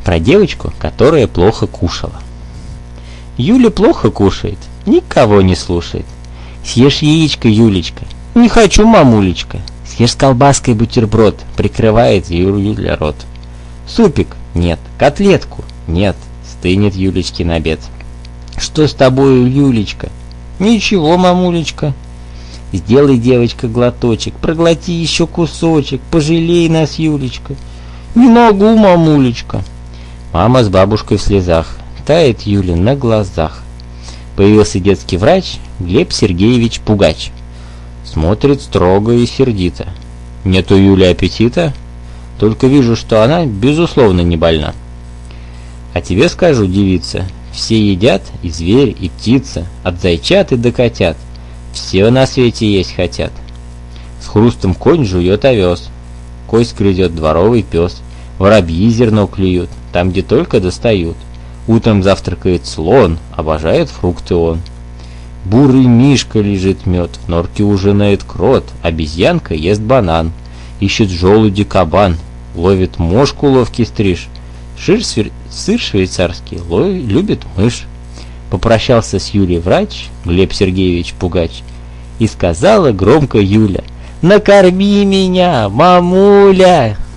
Про девочку, которая плохо кушала. Юля плохо кушает, никого не слушает. Съешь яичко, Юлечка. Не хочу, мамулечка. Съешь с колбаской бутерброд, прикрывает Юля рот. Супик? Нет. Котлетку? Нет. Стынет Юлечкин обед. Что с тобою, Юлечка? Ничего, мамулечка. Сделай, девочка, глоточек, проглоти еще кусочек, пожалей нас, Юлечка. Не могу, мамулечка. Мама с бабушкой в слезах, тает Юля на глазах. Появился детский врач Глеб Сергеевич Пугач. Смотрит строго и сердито. Нет у Юли аппетита, только вижу, что она безусловно не больна. А тебе скажу, девица, все едят, и зверь, и птица, от зайчат и до котят. Все на свете есть хотят. С хрустом конь жует овес, кость грызет дворовый пес, воробьи зерно клюют, там, где только достают. Утром завтракает слон, обожает фрукты он. Бурый мишка лежит мед, в норке ужинает крот, обезьянка ест банан, ищет желуди кабан, ловит мошку ловкий стриж, сыр швейцарский любит мышь. Попрощался с Юлей врач Глеб Сергеевич Пугач, и сказала громко Юля: «Накорми меня, мамуля!»